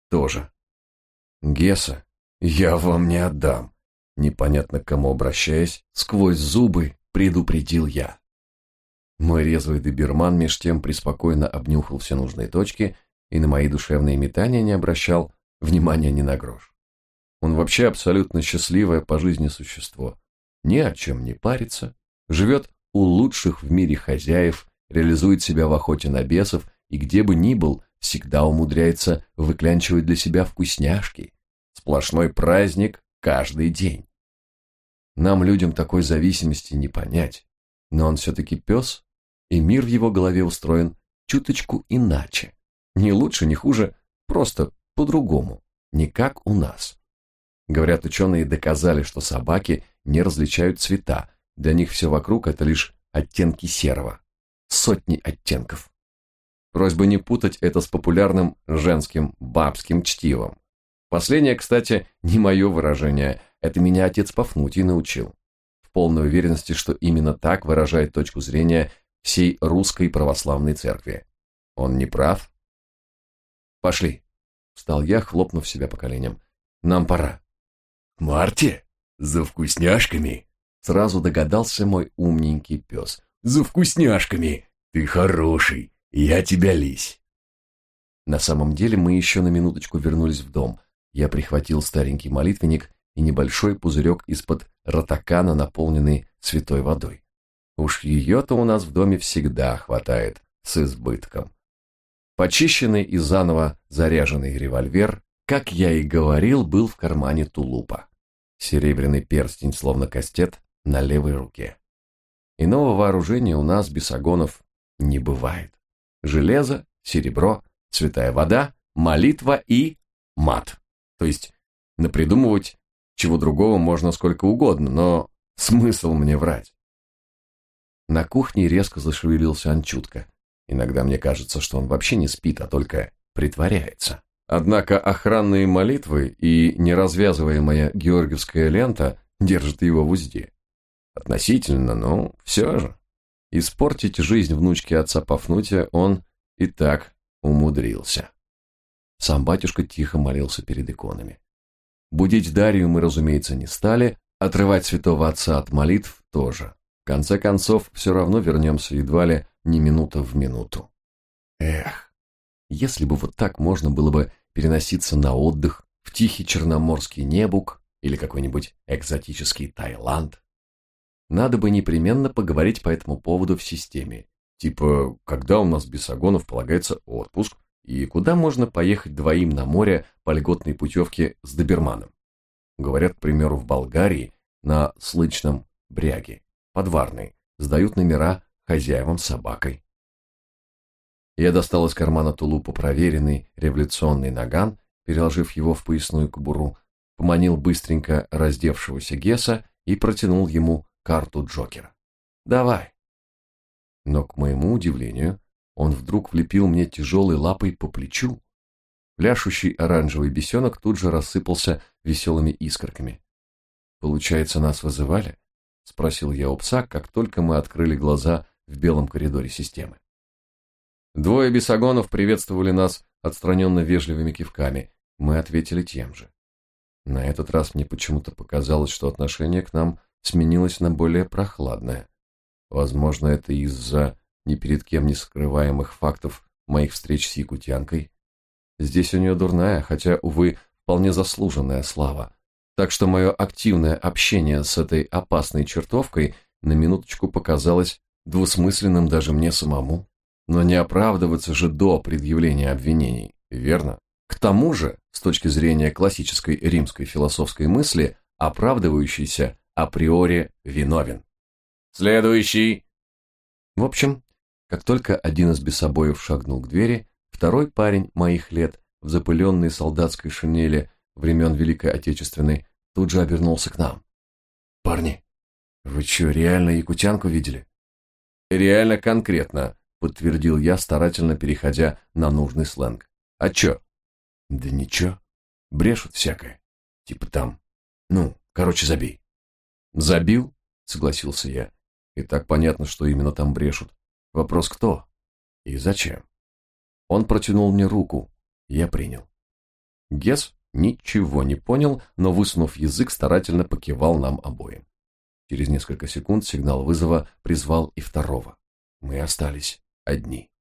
тоже. Гесса, я вам не отдам. Непонятно к кому обращаясь, сквозь зубы предупредил я. Мой резвый доберман меж тем преспокойно обнюхал все нужные точки и на мои душевные метания не обращал внимания ни на грош. Он вообще абсолютно счастливое по жизни существо. Ни о чем не парится, живет у лучших в мире хозяев, реализует себя в охоте на бесов и где бы ни был, всегда умудряется выклянчивать для себя вкусняшки. Сплошной праздник каждый день. Нам, людям, такой зависимости не понять, но он все-таки пес, и мир в его голове устроен чуточку иначе. Не лучше, не хуже, просто по-другому, не как у нас. Говорят, ученые доказали, что собаки не различают цвета, для них все вокруг это лишь оттенки серого. Сотни оттенков. Просьба не путать это с популярным женским бабским чтивом. Последнее, кстати, не мое выражение, это меня отец Пафнутий научил. В полной уверенности, что именно так выражает точку зрения всей русской православной церкви. Он не прав? Пошли. Встал я, хлопнув себя по коленям. Нам пора. Марте, за вкусняшками. Сразу догадался мой умненький пес. За вкусняшками. Ты хороший. Я тебя лись. На самом деле мы еще на минуточку вернулись в дом. Я прихватил старенький молитвенник и небольшой пузырек из-под ротакана, наполненный святой водой. Уж ее-то у нас в доме всегда хватает с избытком. Почищенный и заново заряженный револьвер, как я и говорил, был в кармане тулупа. Серебряный перстень, словно кастет, на левой руке. Иного вооружения у нас, бесогонов, не бывает. Железо, серебро, святая вода, молитва и мат. То есть напридумывать чего другого можно сколько угодно, но смысл мне врать. На кухне резко зашевелился Анчутка. Иногда мне кажется, что он вообще не спит, а только притворяется. Однако охранные молитвы и неразвязываемая георгиевская лента держат его в узде. Относительно, но все же. Испортить жизнь внучки отца Пафнутия он и так умудрился. Сам батюшка тихо молился перед иконами. Будить Дарью мы, разумеется, не стали, отрывать святого отца от молитв тоже. В конце концов, все равно вернемся едва ли не минута в минуту. Эх, если бы вот так можно было бы переноситься на отдых в тихий черноморский Небук или какой-нибудь экзотический Таиланд. Надо бы непременно поговорить по этому поводу в системе. Типа, когда у нас бесогонов полагается отпуск, и куда можно поехать двоим на море по льготной путевке с доберманом. Говорят, к примеру, в Болгарии на Слычном бряге, подварной, сдают номера хозяевам с собакой. Я достал из кармана тулупа проверенный революционный наган, переложив его в поясную кобуру, поманил быстренько раздевшегося Гесса и протянул ему карту Джокера. «Давай». Но, к моему удивлению, он вдруг влепил мне тяжелой лапой по плечу. Пляшущий оранжевый бесенок тут же рассыпался веселыми искорками. «Получается, нас вызывали?» — спросил я у пса, как только мы открыли глаза в белом коридоре системы. Двое бесогонов приветствовали нас отстраненно вежливыми кивками. Мы ответили тем же. На этот раз мне почему-то показалось, что отношение к нам сменилось на более прохладное. Возможно, это из-за ни перед кем не скрываемых фактов моих встреч с якутянкой. Здесь у нее дурная, хотя, увы, вполне заслуженная слава. Так что мое активное общение с этой опасной чертовкой на минуточку показалось двусмысленным даже мне самому. Но не оправдываться же до предъявления обвинений, верно? К тому же, с точки зрения классической римской философской мысли, оправдывающийся априори виновен. Следующий. В общем, как только один из бесобоев шагнул к двери, второй парень моих лет в запыленной солдатской шинели времен Великой Отечественной тут же обернулся к нам. «Парни, вы что, реально якутянку видели?» «Реально конкретно», — подтвердил я, старательно переходя на нужный сленг. «А чё?» «Да ничего. Брешут всякое. Типа там. Ну, короче, забей». «Забил?» — согласился я. «И так понятно, что именно там брешут. Вопрос кто? И зачем?» Он протянул мне руку. Я принял. Гес ничего не понял, но, высунув язык, старательно покивал нам обоим. Через несколько секунд сигнал вызова призвал и второго. Мы остались одни.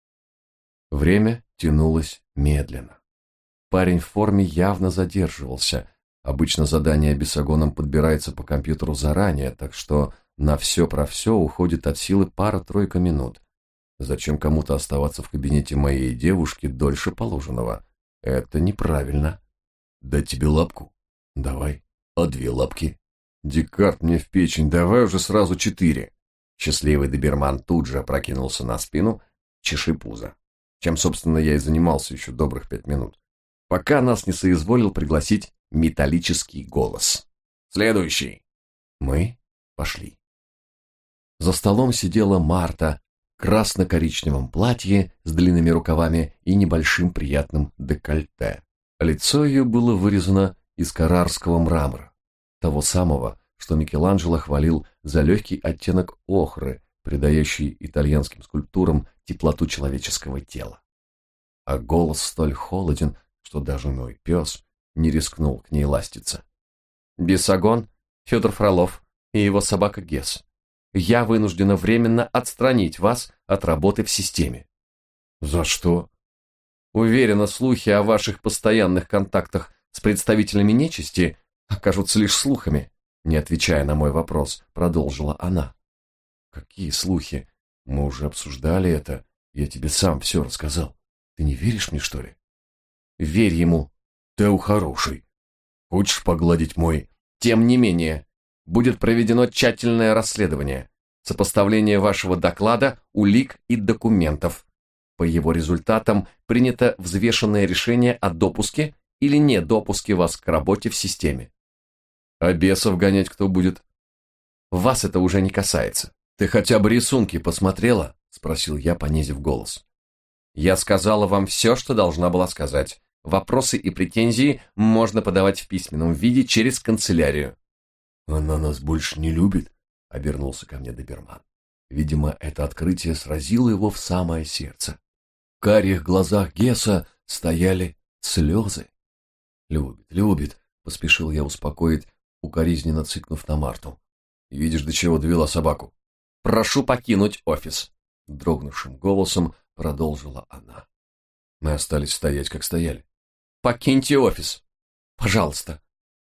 Время тянулось медленно. Парень в форме явно задерживался. Обычно задание бесогоном подбирается по компьютеру заранее, так что на все про все уходит от силы пара-тройка минут. Зачем кому-то оставаться в кабинете моей девушки дольше положенного? Это неправильно. Дать тебе лапку? Давай. А 2 лапки? Декарт мне в печень, давай уже сразу 4. Счастливый доберман тут же опрокинулся на спину, чеши пузо. Чем, собственно, я и занимался еще добрых 5 минут. Пока нас не соизволил пригласить металлический голос. Следующий. Мы пошли. За столом сидела Марта в красно-коричневом платье с длинными рукавами и небольшим приятным декольте. Лицо ее было вырезано из каррарского мрамора, того самого, что Микеланджело хвалил за легкий оттенок охры, придающий итальянским скульптурам теплоту человеческого тела. А голос столь холоден, что даже мой пес не рискнул к ней ластиться. «Бесогон, Федор Фролов и его собака Гес. Я вынуждена временно отстранить вас от работы в системе». «За что?» «Уверена, слухи о ваших постоянных контактах с представителями нечисти окажутся лишь слухами», не отвечая на мой вопрос, продолжила она. «Какие слухи? Мы уже обсуждали это. Я тебе сам все рассказал. Ты не веришь мне, что ли?» «Верь ему. Тео хороший. Хочешь погладить мой...» «Тем не менее, будет проведено тщательное расследование, сопоставление вашего доклада, улик и документов. По его результатам принято взвешенное решение о допуске или недопуске вас к работе в системе. А бесов гонять кто будет? Вас это уже не касается. Ты хотя бы рисунки посмотрела?» — спросил я, понизив голос. «Я сказала вам все, что должна была сказать. Вопросы и претензии можно подавать в письменном виде через канцелярию». «Она нас больше не любит», — обернулся ко мне доберман. Видимо, это открытие сразило его в самое сердце. В карих глазах Геса стояли слезы. «Любит, любит», — поспешил я успокоить, укоризненно цыкнув на Марту. «Видишь, до чего довела собаку? Прошу покинуть офис», — дрогнувшим голосом продолжила она. Мы остались стоять, как стояли. «Покиньте офис! Пожалуйста!»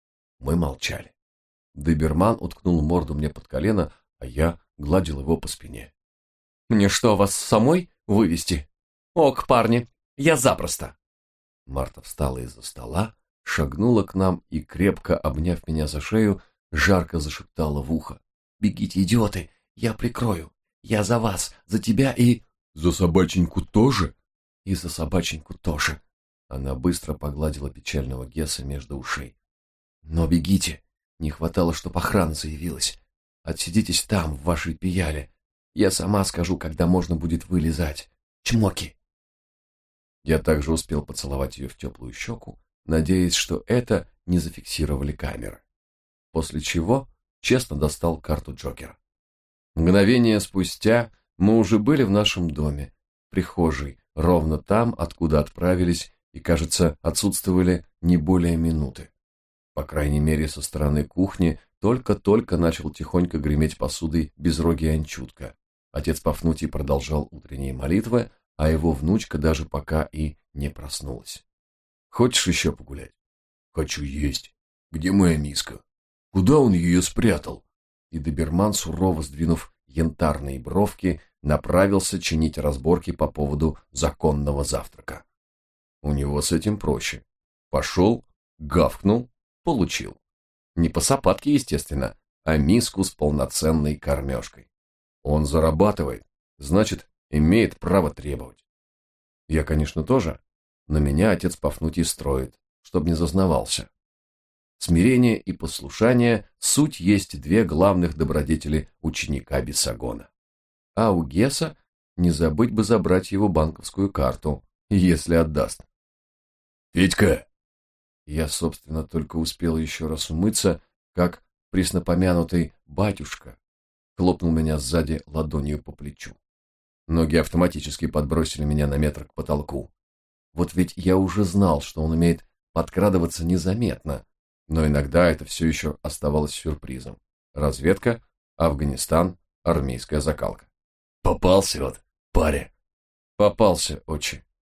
Мы молчали. Доберман уткнул морду мне под колено, а я гладил его по спине. «Мне что, вас самой вывести? Ок, парни, я запросто!» Марта встала из-за стола, шагнула к нам и, крепко обняв меня за шею, жарко зашептала в ухо. «Бегите, идиоты, я прикрою. Я за вас, за тебя и...» «За собаченьку тоже?» «И за собаченьку тоже». Она быстро погладила печального Геса между ушей. «Но бегите, не хватало, чтоб охрана заявилась. Отсидитесь там, в вашей пияле. Я сама скажу, когда можно будет вылезать. Чмоки!» Я также успел поцеловать ее в теплую щеку, надеясь, что это не зафиксировали камеры. После чего честно достал карту Джокера. Мгновение спустя мы уже были в нашем доме, в прихожей, ровно там, откуда отправились, и, кажется, отсутствовали не более минуты. По крайней мере, со стороны кухни только-только начал тихонько греметь посудой безрогий Анчутка. Отец Пафнутий продолжал утренние молитвы, а его внучка даже пока и не проснулась. «Хочешь еще погулять?» «Хочу есть. Где моя миска? Куда он ее спрятал?» И доберман, сурово сдвинув янтарные бровки, направился чинить разборки по поводу законного завтрака. У него с этим проще. Пошел, гавкнул, получил. Не по сапатке, естественно, а миску с полноценной кормежкой. Он зарабатывает, значит, имеет право требовать. Я, конечно, тоже, но меня отец Пафнутий строит, чтоб не зазнавался. Смирение и послушание – суть есть две главных добродетели ученика Бесогона. А у Геса не забыть бы забрать его банковскую карту, если отдаст. «Федька!» Я, собственно, только успел еще раз умыться, как преснопомянутый батюшка хлопнул меня сзади ладонью по плечу. Ноги автоматически подбросили меня на метр к потолку. Вот ведь я уже знал, что он умеет подкрадываться незаметно, но иногда это все еще оставалось сюрпризом. Разведка, Афганистан, армейская закалка. Попался вот, паря. Попался, отче.